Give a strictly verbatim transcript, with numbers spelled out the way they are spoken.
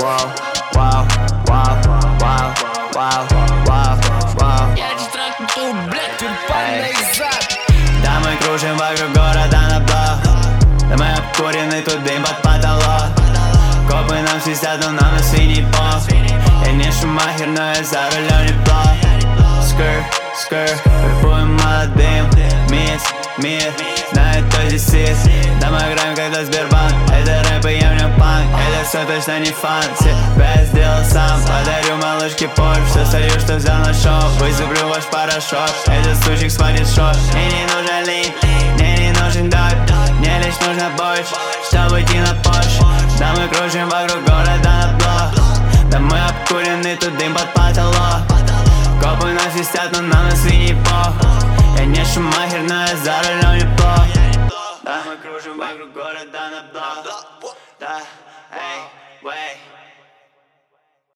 вау, вау, вау, вау, вау, вау, вау. Я дистранку тут, блядь, тюльпанный зад. Да мы кружим вокруг города на блок. Да мы обкурены, тут дым под потолок. Копы нам свистят, но нам на свиний пол. Я не Шумахер, но я за рулем не плох. Скр, скр, кайфуем молодым. Мисс, мир, знает, кто здесь есть. Да мы играем, когда Сбербанк. Это рэп и я в нем панк. Это все точно не фан. Себя я сделал сам. Подарю малышке Порш. Все солью, что взял на шоу. Высыплю ваш порошок. Этот сучек смотрит шок. Мне не нужен лин, мне не нужен дойп. Мне лишь нужно больше, чтобы идти на Порш. Да мы кружим вокруг города на блок. Да мы обкурены, тут дым под потолок. Копы нас свистят, но нам на свиний пол. Я не Шумахер, но я за рулем не плох. Да мы кружим вокруг города на блок. Да, эй, вей.